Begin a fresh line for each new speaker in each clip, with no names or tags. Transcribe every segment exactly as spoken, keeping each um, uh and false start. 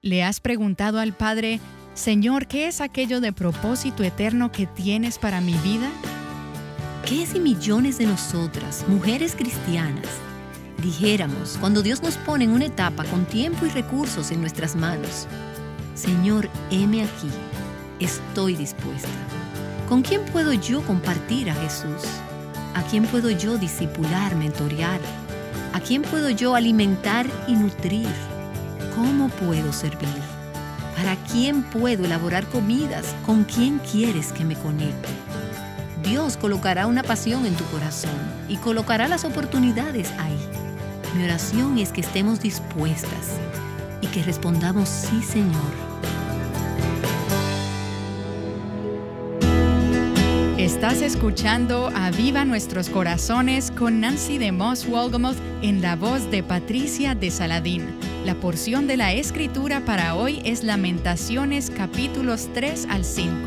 ¿Le has preguntado al Padre, Señor, ¿qué es aquello de propósito eterno que tienes para mi vida?
¿Qué si millones de nosotras, mujeres cristianas, dijéramos, cuando Dios nos pone en una etapa con tiempo y recursos en nuestras manos, Señor, heme aquí, estoy dispuesta? ¿Con quién puedo yo compartir a Jesús? ¿A quién puedo yo discipular, mentorear? ¿A quién puedo yo alimentar y nutrir? ¿Cómo puedo servir? ¿Para quién puedo elaborar comidas? ¿Con quién quieres que me conecte? Dios colocará una pasión en tu corazón y colocará las oportunidades ahí. Mi oración es que estemos dispuestas y que respondamos sí, Señor.
Estás escuchando Aviva Nuestros Corazones con Nancy DeMoss Wolgemuth en la voz de Patricia de Saladín. La porción de la Escritura para hoy es Lamentaciones capítulos tres al cinco.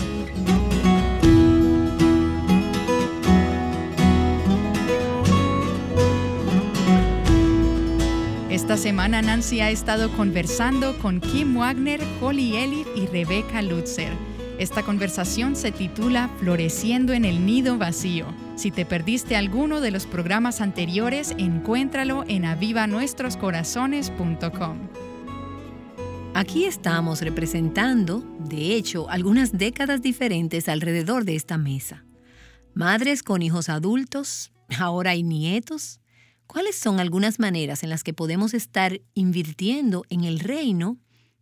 Esta semana Nancy ha estado conversando con Kim Wagner, Holly Elliott y Rebecca Lutzer. Esta conversación se titula Floreciendo en el nido vacío. Si te perdiste alguno de los programas anteriores, encuéntralo en aviva nuestros corazones punto com.
Aquí estamos representando, de hecho, algunas décadas diferentes alrededor de esta mesa. Madres con hijos adultos, ahora hay nietos. ¿Cuáles son algunas maneras en las que podemos estar invirtiendo en el reino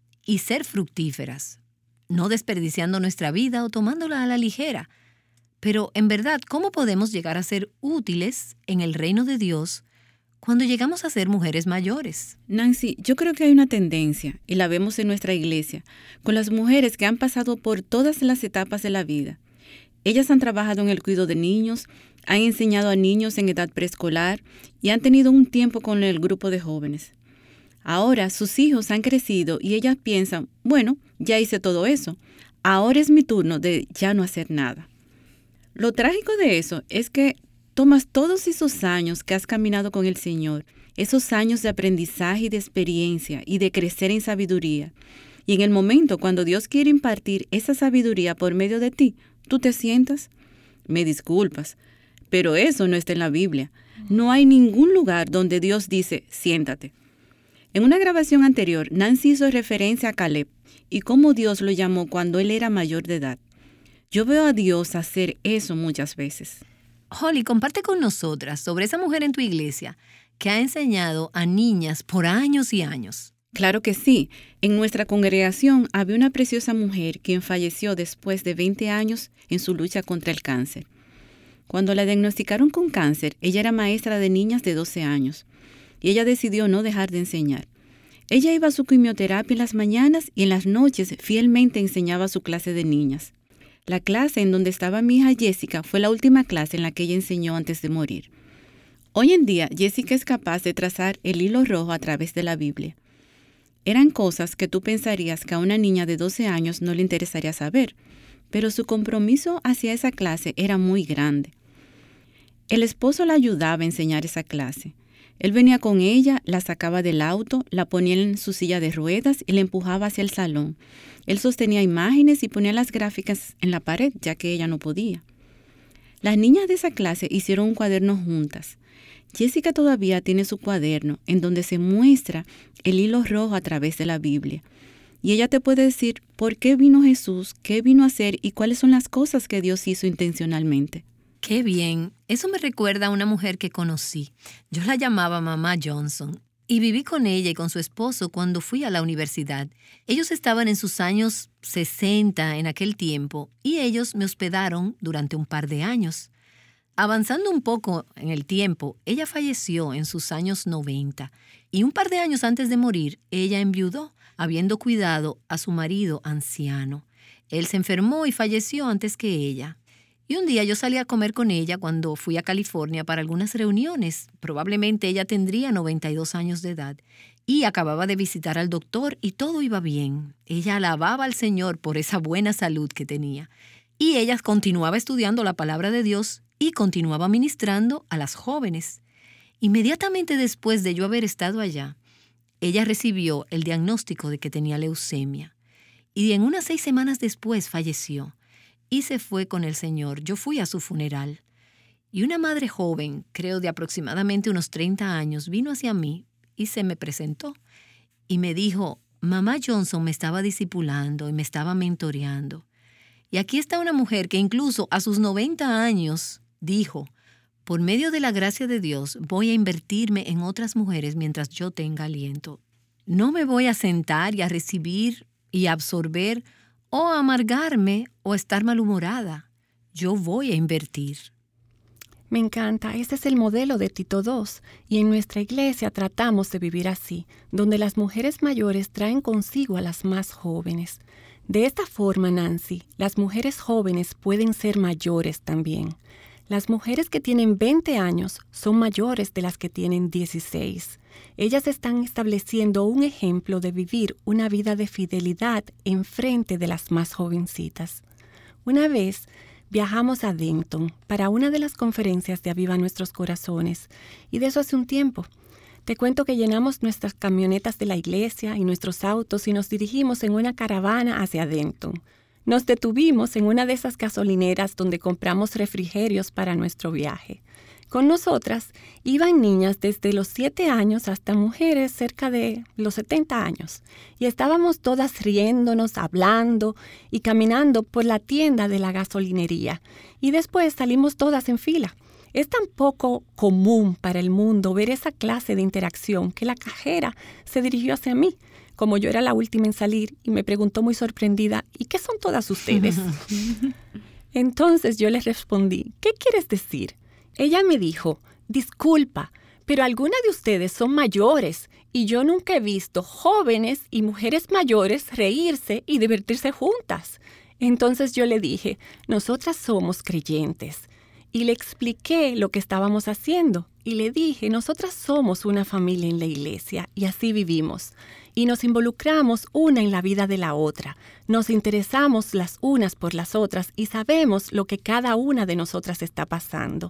y ser fructíferas? No desperdiciando nuestra vida o tomándola a la ligera. Pero, en verdad, ¿cómo podemos llegar a ser útiles en el reino de Dios cuando llegamos a ser mujeres mayores?
Nancy, yo creo que hay una tendencia, y la vemos en nuestra iglesia, con las mujeres que han pasado por todas las etapas de la vida. Ellas han trabajado en el cuidado de niños, han enseñado a niños en edad preescolar y han tenido un tiempo con el grupo de jóvenes. Ahora sus hijos han crecido y ellas piensan, bueno, ya hice todo eso, ahora es mi turno de ya no hacer nada. Lo trágico de eso es que tomas todos esos años que has caminado con el Señor, esos años de aprendizaje y de experiencia y de crecer en sabiduría, y en el momento cuando Dios quiere impartir esa sabiduría por medio de ti, tú te sientas, me disculpas, pero eso no está en la Biblia. No hay ningún lugar donde Dios dice, siéntate. En una grabación anterior, Nancy hizo referencia a Caleb y cómo Dios lo llamó cuando él era mayor de edad. Yo veo a Dios hacer eso muchas veces.
Holly, comparte con nosotras sobre esa mujer en tu iglesia que ha enseñado a niñas por años y años.
Claro que sí. En nuestra congregación había una preciosa mujer quien falleció después de veinte años en su lucha contra el cáncer. Cuando la diagnosticaron con cáncer, ella era maestra de niñas de doce años. Y ella decidió no dejar de enseñar. Ella iba a su quimioterapia en las mañanas y en las noches fielmente enseñaba su clase de niñas. La clase en donde estaba mi hija Jessica fue la última clase en la que ella enseñó antes de morir. Hoy en día, Jessica es capaz de trazar el hilo rojo a través de la Biblia. Eran cosas que tú pensarías que a una niña de doce años no le interesaría saber, pero su compromiso hacia esa clase era muy grande. El esposo la ayudaba a enseñar esa clase. Él venía con ella, la sacaba del auto, la ponía en su silla de ruedas y la empujaba hacia el salón. Él sostenía imágenes y ponía las gráficas en la pared, ya que ella no podía. Las niñas de esa clase hicieron un cuaderno juntas. Jessica todavía tiene su cuaderno, en donde se muestra el hilo rojo a través de la Biblia. Y ella te puede decir por qué vino Jesús, qué vino a hacer y cuáles son las cosas que Dios hizo intencionalmente.
¡Qué bien! Eso me recuerda a una mujer que conocí. Yo la llamaba Mamá Johnson y viví con ella y con su esposo cuando fui a la universidad. Ellos estaban en sus años sesenta en aquel tiempo y ellos me hospedaron durante un par de años. Avanzando un poco en el tiempo, ella falleció en sus años noventa y un par de años antes de morir, ella enviudó, habiendo cuidado a su marido anciano. Él se enfermó y falleció antes que ella. Y un día yo salí a comer con ella cuando fui a California para algunas reuniones. Probablemente ella tendría noventa y dos años de edad. Y acababa de visitar al doctor y todo iba bien. Ella alababa al Señor por esa buena salud que tenía. Y ella continuaba estudiando la palabra de Dios y continuaba ministrando a las jóvenes. Inmediatamente después de yo haber estado allá, ella recibió el diagnóstico de que tenía leucemia. Y en unas seis semanas después falleció y se fue con el Señor. Yo fui a su funeral. Y una madre joven, creo de aproximadamente unos treinta años, vino hacia mí y se me presentó. Y me dijo, mamá Johnson me estaba discipulando y me estaba mentoreando. Y aquí está una mujer que incluso a sus noventa años dijo, por medio de la gracia de Dios voy a invertirme en otras mujeres mientras yo tenga aliento. No me voy a sentar y a recibir y a absorber o a amargarme o estar malhumorada. Yo voy a invertir.
Me encanta, este es el modelo de Tito dos y en nuestra iglesia tratamos de vivir así, donde las mujeres mayores traen consigo a las más jóvenes. De esta forma, Nancy, las mujeres jóvenes pueden ser mayores también. Las mujeres que tienen veinte años son mayores de las que tienen dieciséis. Ellas están estableciendo un ejemplo de vivir una vida de fidelidad en frente de las más jovencitas. Una vez viajamos a Denton para una de las conferencias de Aviva Nuestros Corazones, y de eso hace un tiempo. Te cuento que llenamos nuestras camionetas de la iglesia y nuestros autos y nos dirigimos en una caravana hacia Denton. Nos detuvimos en una de esas gasolineras donde compramos refrigerios para nuestro viaje. Con nosotras iban niñas desde los siete años hasta mujeres cerca de los setenta años. Y estábamos todas riéndonos, hablando y caminando por la tienda de la gasolinería. Y después salimos todas en fila. Es tan poco común para el mundo ver esa clase de interacción que la cajera se dirigió hacia mí, como yo era la última en salir, y me preguntó muy sorprendida, ¿y qué son todas ustedes? Entonces yo les respondí, ¿qué quieres decir? Ella me dijo, disculpa, pero algunas de ustedes son mayores y yo nunca he visto jóvenes y mujeres mayores reírse y divertirse juntas. Entonces yo le dije, nosotras somos creyentes. Y le expliqué lo que estábamos haciendo. Y le dije, nosotras somos una familia en la iglesia y así vivimos. Y nos involucramos una en la vida de la otra. Nos interesamos las unas por las otras y sabemos lo que cada una de nosotras está pasando.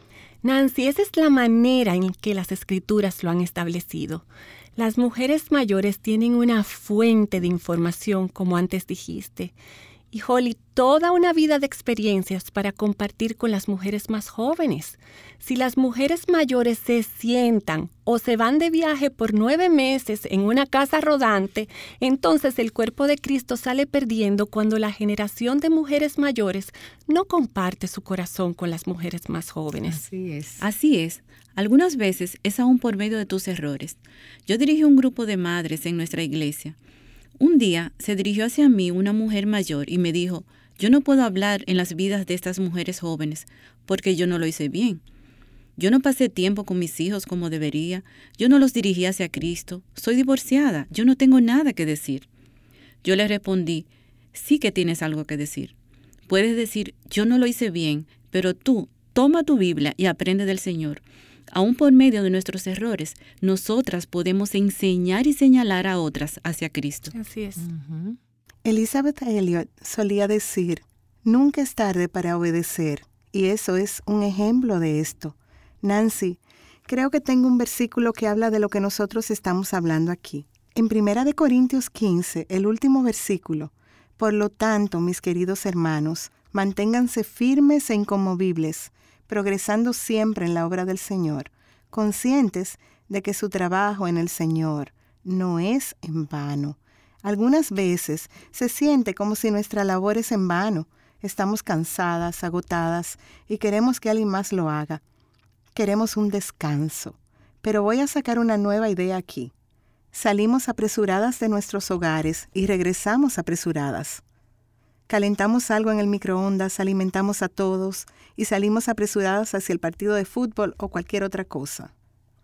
Nancy, esa es la manera en que las escrituras lo han establecido. Las mujeres mayores tienen una fuente de información, como antes dijiste. Y Holly, toda una vida de experiencias para compartir con las mujeres más jóvenes. Si las mujeres mayores se sientan o se van de viaje por nueve meses en una casa rodante, entonces el cuerpo de Cristo sale perdiendo cuando la generación de mujeres mayores no comparte su corazón con las mujeres más jóvenes.
Así es. Así es. Algunas veces es aún por medio de tus errores. Yo dirigí un grupo de madres en nuestra iglesia. Un día se dirigió hacia mí una mujer mayor y me dijo, yo no puedo hablar en las vidas de estas mujeres jóvenes porque yo no lo hice bien. Yo no pasé tiempo con mis hijos como debería, yo no los dirigí hacia Cristo, soy divorciada, yo no tengo nada que decir. Yo le respondí, sí que tienes algo que decir. Puedes decir, yo no lo hice bien, pero tú toma tu Biblia y aprende del Señor. Aún por medio de nuestros errores, nosotras podemos enseñar y señalar a otras hacia Cristo.
Así es.
Uh-huh. Elizabeth Elliot solía decir, nunca es tarde para obedecer, y eso es un ejemplo de esto. Nancy, creo que tengo un versículo que habla de lo que nosotros estamos hablando aquí. En Primera de Corintios quince, el último versículo, por lo tanto, mis queridos hermanos, manténganse firmes e inconmovibles, progresando siempre en la obra del Señor, conscientes de que su trabajo en el Señor no es en vano. Algunas veces se siente como si nuestra labor es en vano. Estamos cansadas, agotadas y queremos que alguien más lo haga. Queremos un descanso. Pero voy a sacar una nueva idea aquí. Salimos apresuradas de nuestros hogares y regresamos apresuradas. Calentamos algo en el microondas, alimentamos a todos y salimos apresuradas hacia el partido de fútbol o cualquier otra cosa.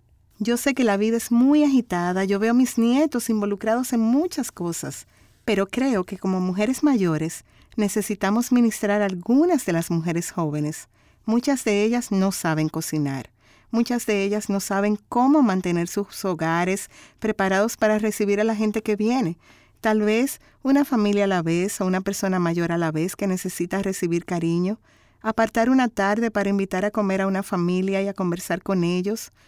Yo sé que la vida es muy agitada, yo veo a mis nietos involucrados en muchas cosas, pero creo que como mujeres mayores necesitamos ministrar a algunas de las mujeres jóvenes. Muchas de ellas no saben cocinar. Muchas de ellas no saben cómo mantener sus hogares preparados para recibir a la gente que viene. Tal vez una familia a la vez o una persona mayor a la vez que necesita recibir cariño, apartar una tarde para invitar a comer a una familia y a conversar con ellos,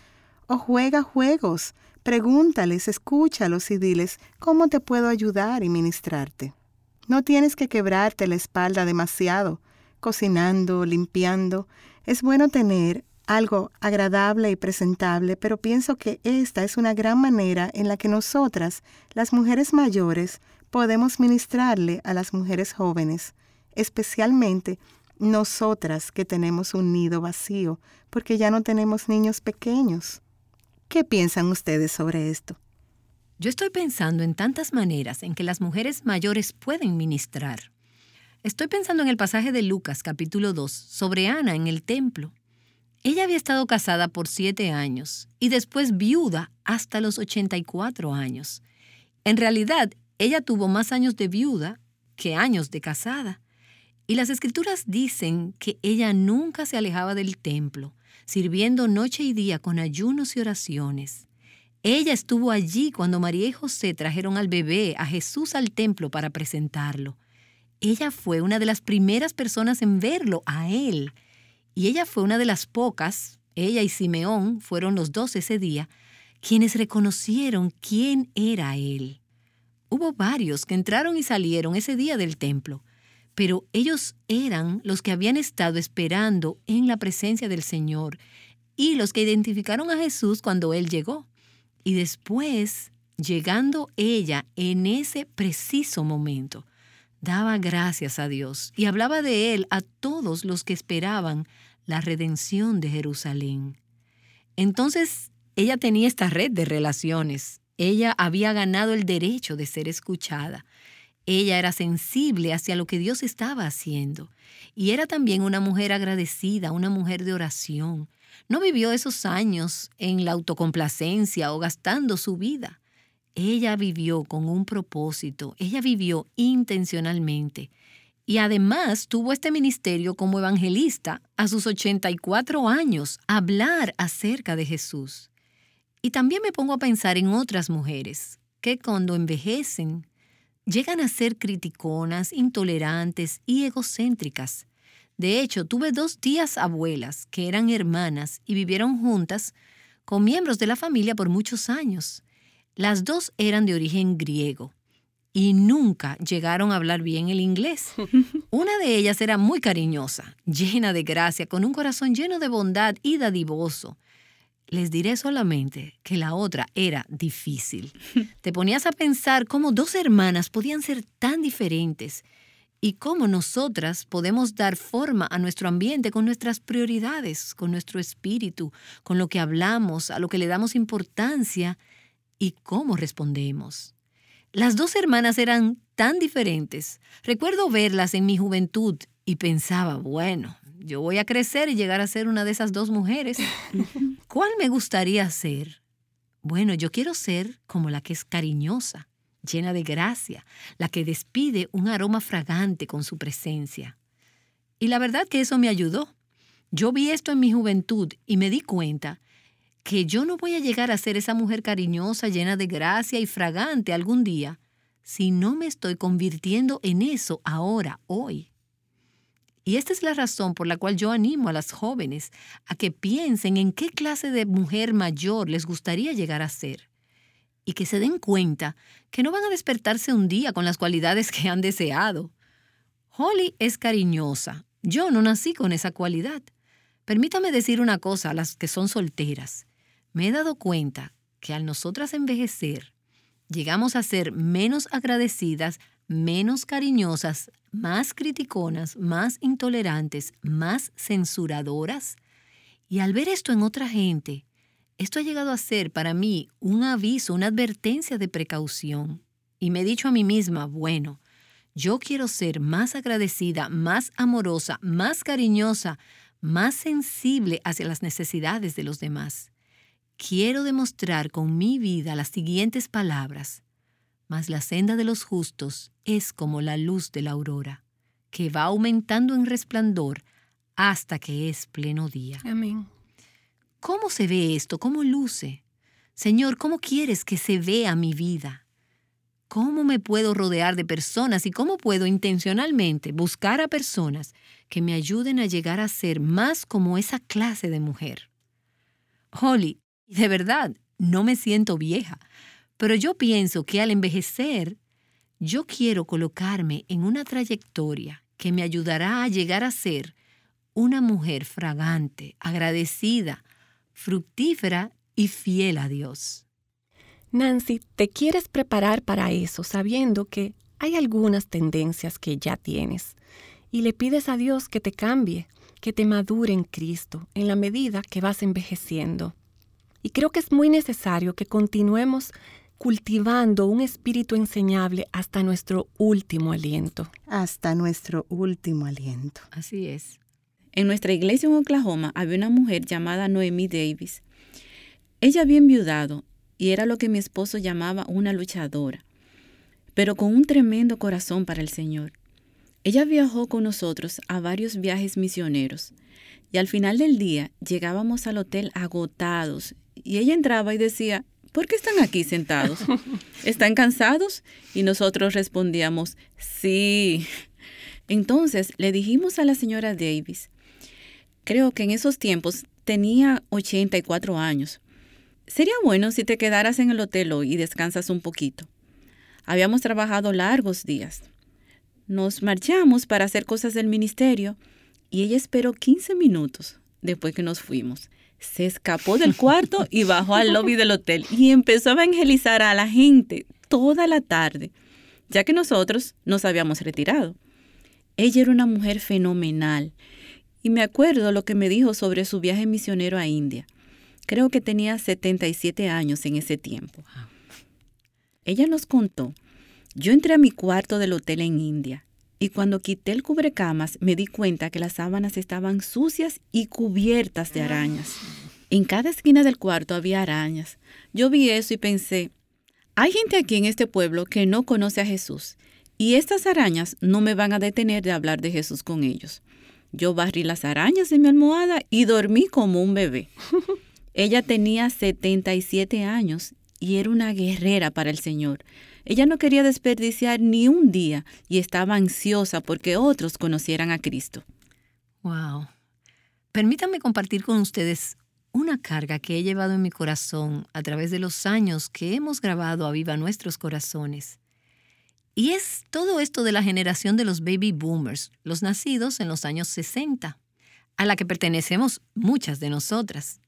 O juega juegos, pregúntales, escúchalos y diles, ¿cómo te puedo ayudar y ministrarte? No tienes que quebrarte la espalda demasiado, cocinando, limpiando. Es bueno tener algo agradable y presentable, pero pienso que esta es una gran manera en la que nosotras, las mujeres mayores, podemos ministrarle a las mujeres jóvenes, especialmente nosotras que tenemos un nido vacío, porque ya no tenemos niños pequeños. ¿Qué piensan ustedes sobre esto?
Yo estoy pensando en tantas maneras en que las mujeres mayores pueden ministrar. Estoy pensando en el pasaje de Lucas, capítulo dos, sobre Ana en el templo. Ella había estado casada por siete años y después viuda hasta los ochenta y cuatro años. En realidad, ella tuvo más años de viuda que años de casada. Y las Escrituras dicen que ella nunca se alejaba del templo, sirviendo noche y día con ayunos y oraciones. Ella estuvo allí cuando María y José trajeron al bebé, a Jesús, al templo para presentarlo. Ella fue una de las primeras personas en verlo, a él. Y ella fue una de las pocas, ella y Simeón fueron los dos ese día, quienes reconocieron quién era él. Hubo varios que entraron y salieron ese día del templo, pero ellos eran los que habían estado esperando en la presencia del Señor y los que identificaron a Jesús cuando Él llegó. Y después, llegando ella en ese preciso momento, daba gracias a Dios y hablaba de Él a todos los que esperaban la redención de Jerusalén. Entonces, ella tenía esta red de relaciones. Ella había ganado el derecho de ser escuchada. Ella era sensible hacia lo que Dios estaba haciendo. Y era también una mujer agradecida, una mujer de oración. No vivió esos años en la autocomplacencia o gastando su vida. Ella vivió con un propósito. Ella vivió intencionalmente. Y además tuvo este ministerio como evangelista a sus ochenta y cuatro años, hablar acerca de Jesús. Y también me pongo a pensar en otras mujeres que cuando envejecen llegan a ser criticonas, intolerantes y egocéntricas. De hecho, tuve dos tías abuelas que eran hermanas y vivieron juntas con miembros de la familia por muchos años. Las dos eran de origen griego y nunca llegaron a hablar bien el inglés. Una de ellas era muy cariñosa, llena de gracia, con un corazón lleno de bondad y dadivoso. Les diré solamente que la otra era difícil. Te ponías a pensar cómo dos hermanas podían ser tan diferentes y cómo nosotras podemos dar forma a nuestro ambiente con nuestras prioridades, con nuestro espíritu, con lo que hablamos, a lo que le damos importancia y cómo respondemos. Las dos hermanas eran tan diferentes. Recuerdo verlas en mi juventud y pensaba, bueno, yo voy a crecer y llegar a ser una de esas dos mujeres. ¿Cuál me gustaría ser? Bueno, yo quiero ser como la que es cariñosa, llena de gracia, la que despide un aroma fragante con su presencia. Y la verdad que eso me ayudó. Yo vi esto en mi juventud y me di cuenta que yo no voy a llegar a ser esa mujer cariñosa, llena de gracia y fragante algún día si no me estoy convirtiendo en eso ahora, hoy. Y esta es la razón por la cual yo animo a las jóvenes a que piensen en qué clase de mujer mayor les gustaría llegar a ser y que se den cuenta que no van a despertarse un día con las cualidades que han deseado. Holly es cariñosa. Yo no nací con esa cualidad. Permítame decir una cosa a las que son solteras. Me he dado cuenta que al nosotras envejecer, llegamos a ser menos agradecidas, menos cariñosas, más criticonas, más intolerantes, más censuradoras. Y al ver esto en otra gente, esto ha llegado a ser para mí un aviso, una advertencia de precaución. Y me he dicho a mí misma, bueno, yo quiero ser más agradecida, más amorosa, más cariñosa, más sensible hacia las necesidades de los demás. Quiero demostrar con mi vida las siguientes palabras. Mas la senda de los justos es como la luz de la aurora, que va aumentando en resplandor hasta que es pleno día.
Amén.
¿Cómo se ve esto? ¿Cómo luce? Señor, ¿cómo quieres que se vea mi vida? ¿Cómo me puedo rodear de personas y cómo puedo intencionalmente buscar a personas que me ayuden a llegar a ser más como esa clase de mujer? Holly, Y de verdad, no me siento vieja, pero yo pienso que al envejecer, yo quiero colocarme en una trayectoria que me ayudará a llegar a ser una mujer fragante, agradecida, fructífera y fiel a Dios.
Nancy, te quieres preparar para eso sabiendo que hay algunas tendencias que ya tienes y le pides a Dios que te cambie, que te madure en Cristo en la medida que vas envejeciendo. Y creo que es muy necesario que continuemos cultivando un espíritu enseñable hasta nuestro último aliento.
Hasta nuestro último aliento.
Así es.
En nuestra iglesia en Oklahoma había una mujer llamada Noemi Davis. Ella había enviudado y era lo que mi esposo llamaba una luchadora, pero con un tremendo corazón para el Señor. Ella viajó con nosotros a varios viajes misioneros y al final del día llegábamos al hotel agotados y ella entraba y decía, ¿por qué están aquí sentados? ¿Están cansados? Y nosotros respondíamos, sí. Entonces le dijimos a la señora Davis, creo que en esos tiempos tenía ochenta y cuatro años. Sería bueno si te quedaras en el hotel hoy y descansas un poquito. Habíamos trabajado largos días. Nos marchamos para hacer cosas del ministerio y ella esperó quince minutos después que nos fuimos. Se escapó del cuarto y bajó al lobby del hotel y empezó a evangelizar a la gente toda la tarde, ya que nosotros nos habíamos retirado. Ella era una mujer fenomenal y me acuerdo lo que me dijo sobre su viaje misionero a India. Creo que tenía setenta y siete años en ese tiempo. Ella nos contó, yo entré a mi cuarto del hotel en India y cuando quité el cubrecamas me di cuenta que las sábanas estaban sucias y cubiertas de arañas. En cada esquina del cuarto había arañas. Yo vi eso y pensé, hay gente aquí en este pueblo que no conoce a Jesús y estas arañas no me van a detener de hablar de Jesús con ellos. Yo barrí las arañas de mi almohada y dormí como un bebé. Ella tenía setenta y siete años y era una guerrera para el Señor. Ella no quería desperdiciar ni un día y estaba ansiosa porque otros conocieran a Cristo.
Wow. Permítanme compartir con ustedes una carga que he llevado en mi corazón a través de los años que hemos grabado a Viva Nuestros Corazones. Y es todo esto de la generación de los baby boomers, los nacidos en los años sesenta, a la que pertenecemos muchas de nosotras.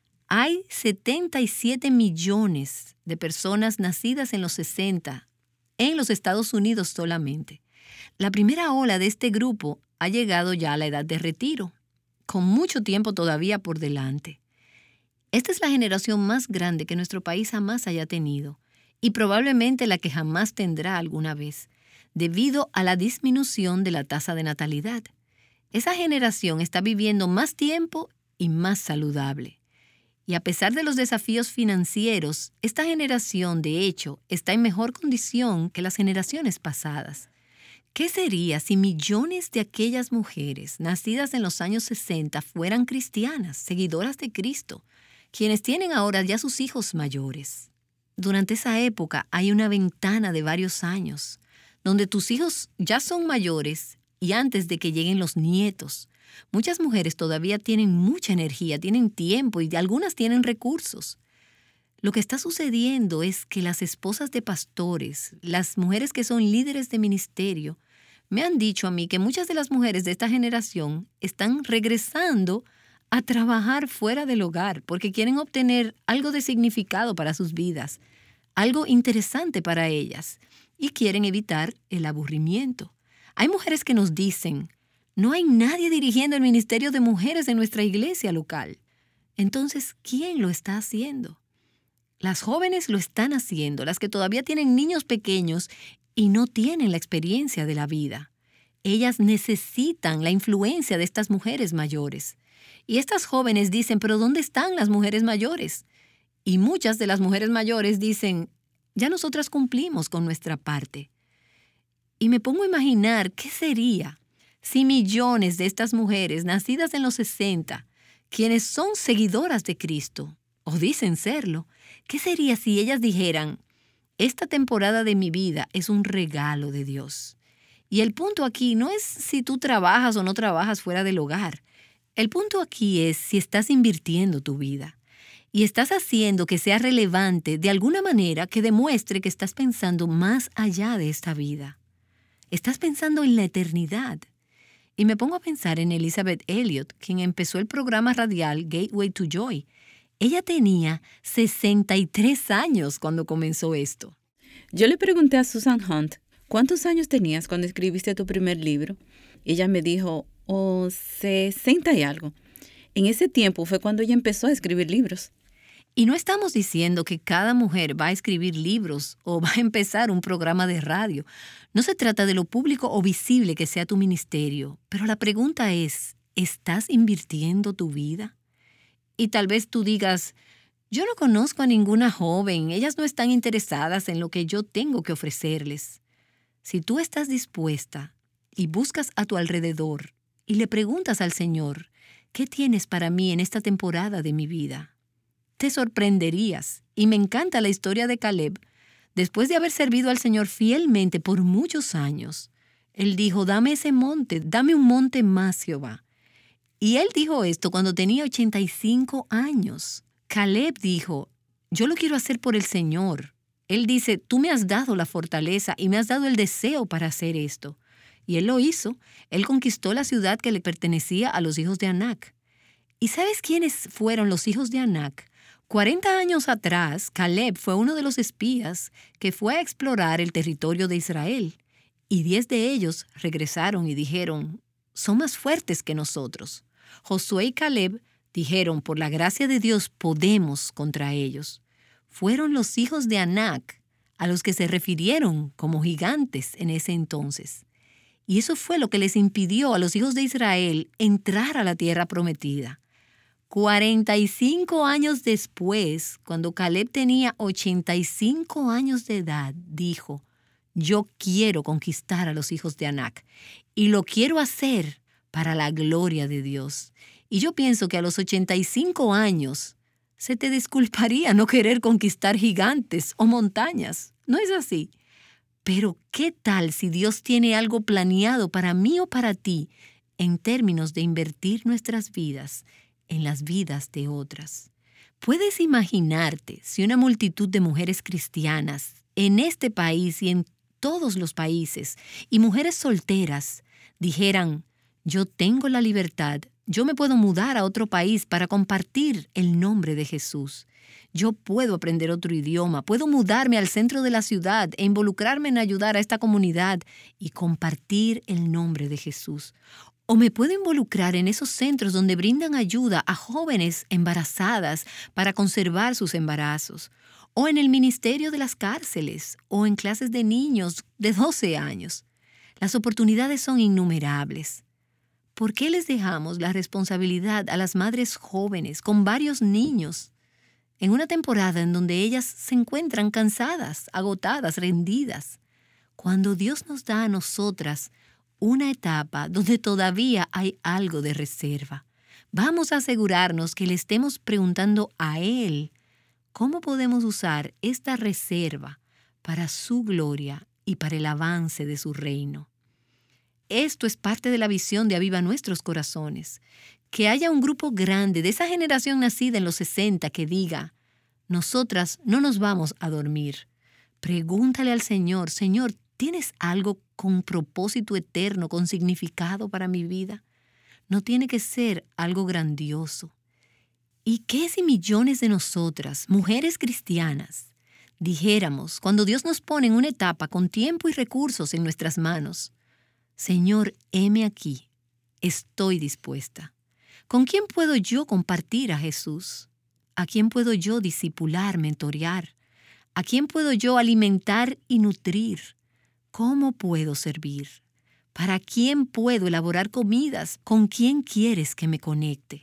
Hay setenta y siete millones de personas nacidas en los sesenta en los Estados Unidos solamente. La primera ola de este grupo ha llegado ya a la edad de retiro, con mucho tiempo todavía por delante. Esta es la generación más grande que nuestro país jamás haya tenido y probablemente la que jamás tendrá alguna vez, debido a la disminución de la tasa de natalidad. Esa generación está viviendo más tiempo y más saludable. Y a pesar de los desafíos financieros, esta generación, de hecho, está en mejor condición que las generaciones pasadas. ¿Qué sería si millones de aquellas mujeres nacidas en los años sesenta fueran cristianas, seguidoras de Cristo, quienes tienen ahora ya sus hijos mayores? Durante esa época hay una ventana de varios años, donde tus hijos ya son mayores y antes de que lleguen los nietos. Muchas mujeres todavía tienen mucha energía, tienen tiempo y algunas tienen recursos. Lo que está sucediendo es que las esposas de pastores, las mujeres que son líderes de ministerio, me han dicho a mí que muchas de las mujeres de esta generación están regresando a trabajar fuera del hogar porque quieren obtener algo de significado para sus vidas, algo interesante para ellas y quieren evitar el aburrimiento. Hay mujeres que nos dicen, no hay nadie dirigiendo el ministerio de mujeres en nuestra iglesia local. Entonces, ¿quién lo está haciendo? Las jóvenes lo están haciendo, las que todavía tienen niños pequeños y no tienen la experiencia de la vida. Ellas necesitan la influencia de estas mujeres mayores. Y estas jóvenes dicen, ¿pero dónde están las mujeres mayores? Y muchas de las mujeres mayores dicen, ya nosotras cumplimos con nuestra parte. Y me pongo a imaginar qué sería si millones de estas mujeres nacidas en los sesenta, quienes son seguidoras de Cristo, o dicen serlo, ¿qué sería si ellas dijeran, esta temporada de mi vida es un regalo de Dios? Y el punto aquí no es si tú trabajas o no trabajas fuera del hogar. El punto aquí es si estás invirtiendo tu vida. Y estás haciendo que sea relevante de alguna manera que demuestre que estás pensando más allá de esta vida. Estás pensando en la eternidad. Y me pongo a pensar en Elisabeth Elliot, quien empezó el programa radial Gateway to Joy. Ella tenía sesenta y tres años cuando comenzó esto.
Yo le pregunté a Susan Hunt, ¿cuántos años tenías cuando escribiste tu primer libro? Ella me dijo, oh, sesenta y algo. En ese tiempo fue cuando ella empezó a escribir libros.
Y no estamos diciendo que cada mujer va a escribir libros o va a empezar un programa de radio. No se trata de lo público o visible que sea tu ministerio, pero la pregunta es, ¿estás invirtiendo tu vida? Y tal vez tú digas, yo no conozco a ninguna joven, ellas no están interesadas en lo que yo tengo que ofrecerles. Si tú estás dispuesta y buscas a tu alrededor y le preguntas al Señor, ¿qué tienes para mí en esta temporada de mi vida? Te sorprenderías, y me encanta la historia de Caleb. Después de haber servido al Señor fielmente por muchos años, él dijo, dame ese monte, dame un monte más, Jehová. Y él dijo esto cuando tenía ochenta y cinco años. Caleb dijo, yo lo quiero hacer por el Señor. Él dice, tú me has dado la fortaleza y me has dado el deseo para hacer esto. Y él lo hizo. Él conquistó la ciudad que le pertenecía a los hijos de Anac. ¿Y sabes quiénes fueron los hijos de Anac? cuarenta años atrás, Caleb fue uno de los espías que fue a explorar el territorio de Israel. Y diez de ellos regresaron y dijeron, son más fuertes que nosotros. Josué y Caleb dijeron, por la gracia de Dios podemos contra ellos. Fueron los hijos de Anac a los que se refirieron como gigantes en ese entonces. Y eso fue lo que les impidió a los hijos de Israel entrar a la tierra prometida. cuarenta y cinco años después, cuando Caleb tenía ochenta y cinco años de edad, dijo, yo quiero conquistar a los hijos de Anac y lo quiero hacer para la gloria de Dios. Y yo pienso que a los ochenta y cinco años se te disculparía no querer conquistar gigantes o montañas. ¿No es así? Pero ¿qué tal si Dios tiene algo planeado para mí o para ti en términos de invertir nuestras vidas en las vidas de otras? ¿Puedes imaginarte si una multitud de mujeres cristianas en este país y en todos los países y mujeres solteras dijeran, yo tengo la libertad, yo me puedo mudar a otro país para compartir el nombre de Jesús? Yo puedo aprender otro idioma, puedo mudarme al centro de la ciudad e involucrarme en ayudar a esta comunidad y compartir el nombre de Jesús. O me puedo involucrar en esos centros donde brindan ayuda a jóvenes embarazadas para conservar sus embarazos. O en el ministerio de las cárceles. O en clases de niños de doce años. Las oportunidades son innumerables. ¿Por qué les dejamos la responsabilidad a las madres jóvenes con varios niños en una temporada en donde ellas se encuentran cansadas, agotadas, rendidas? Cuando Dios nos da a nosotras una etapa donde todavía hay algo de reserva. Vamos a asegurarnos que le estemos preguntando a Él cómo podemos usar esta reserva para su gloria y para el avance de su reino. Esto es parte de la visión de Aviva Nuestros Corazones. Que haya un grupo grande de esa generación nacida en los sesenta que diga, nosotras no nos vamos a dormir. Pregúntale al Señor, Señor, ¿tienes algo con propósito eterno, con significado para mi vida? No tiene que ser algo grandioso. ¿Y qué si millones de nosotras, mujeres cristianas, dijéramos, cuando Dios nos pone en una etapa con tiempo y recursos en nuestras manos, Señor, heme aquí, estoy dispuesta? ¿Con quién puedo yo compartir a Jesús? ¿A quién puedo yo discipular, mentorear? ¿A quién puedo yo alimentar y nutrir? ¿Cómo puedo servir? ¿Para quién puedo elaborar comidas? ¿Con quién quieres que me conecte?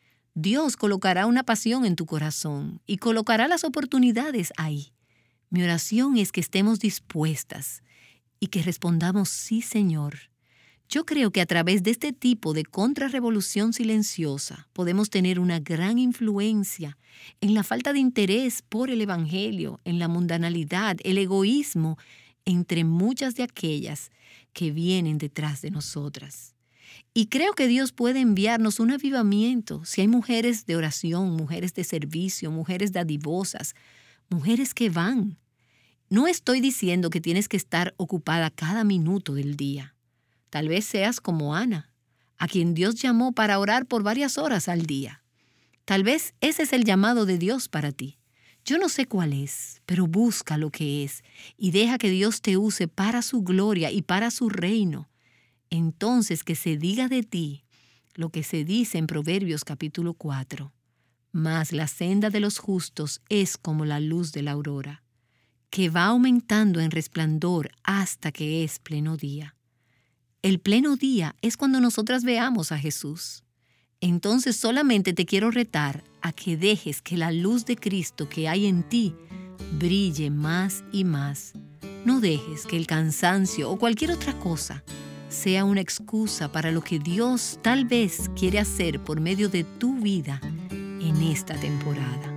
Dios colocará una pasión en tu corazón y colocará las oportunidades ahí. Mi oración es que estemos dispuestas y que respondamos sí, Señor. Yo creo que a través de este tipo de contrarrevolución silenciosa podemos tener una gran influencia en la falta de interés por el Evangelio, en la mundanalidad, el egoísmo, entre muchas de aquellas que vienen detrás de nosotras. Y creo que Dios puede enviarnos un avivamiento si hay mujeres de oración, mujeres de servicio, mujeres dadivosas, mujeres que van. No estoy diciendo que tienes que estar ocupada cada minuto del día. Tal vez seas como Ana, a quien Dios llamó para orar por varias horas al día. Tal vez ese es el llamado de Dios para ti. Yo no sé cuál es, pero busca lo que es y deja que Dios te use para su gloria y para su reino. Entonces que se diga de ti lo que se dice en Proverbios capítulo cuatro. Mas la senda de los justos es como la luz de la aurora, que va aumentando en resplandor hasta que es pleno día. El pleno día es cuando nosotras veamos a Jesús. Entonces solamente te quiero retar a que dejes que la luz de Cristo que hay en ti brille más y más. No dejes que el cansancio o cualquier otra cosa sea una excusa para lo que Dios tal vez quiere hacer por medio de tu vida en esta temporada.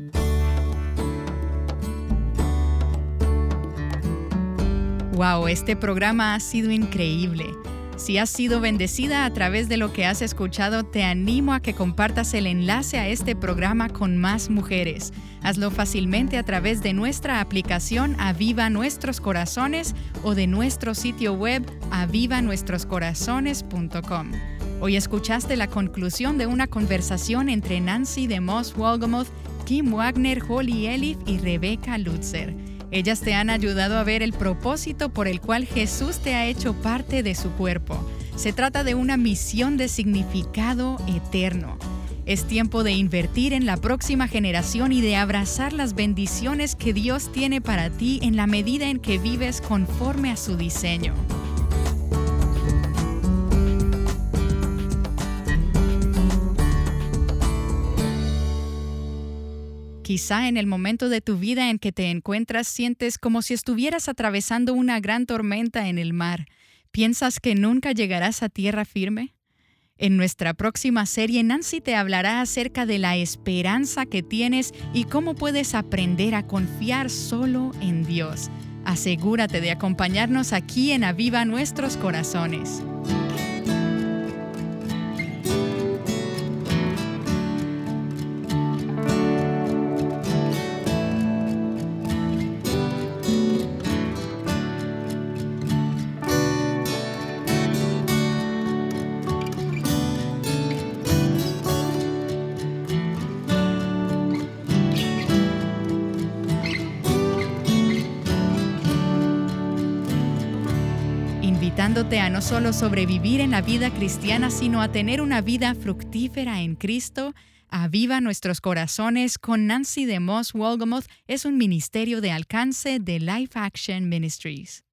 Wow, este programa ha sido increíble. Si has sido bendecida a través de lo que has escuchado, te animo a que compartas el enlace a este programa con más mujeres. Hazlo fácilmente a través de nuestra aplicación Aviva Nuestros Corazones o de nuestro sitio web aviva nuestros corazones punto com. Hoy escuchaste la conclusión de una conversación entre Nancy DeMoss Wolgemuth, Kim Wagner, Holly Elif y Rebecca Lutzer. Ellas te han ayudado a ver el propósito por el cual Jesús te ha hecho parte de su cuerpo. Se trata de una misión de significado eterno. Es tiempo de invertir en la próxima generación y de abrazar las bendiciones que Dios tiene para ti en la medida en que vives conforme a su diseño. Quizá en el momento de tu vida en que te encuentras sientes como si estuvieras atravesando una gran tormenta en el mar. ¿Piensas que nunca llegarás a tierra firme? En nuestra próxima serie, Nancy te hablará acerca de la esperanza que tienes y cómo puedes aprender a confiar solo en Dios. Asegúrate de acompañarnos aquí en Aviva Nuestros Corazones. Invitándote a no solo sobrevivir en la vida cristiana, sino a tener una vida fructífera en Cristo. Aviva Nuestros Corazones con Nancy DeMoss Wolgemuth es un ministerio de alcance de Life Action Ministries.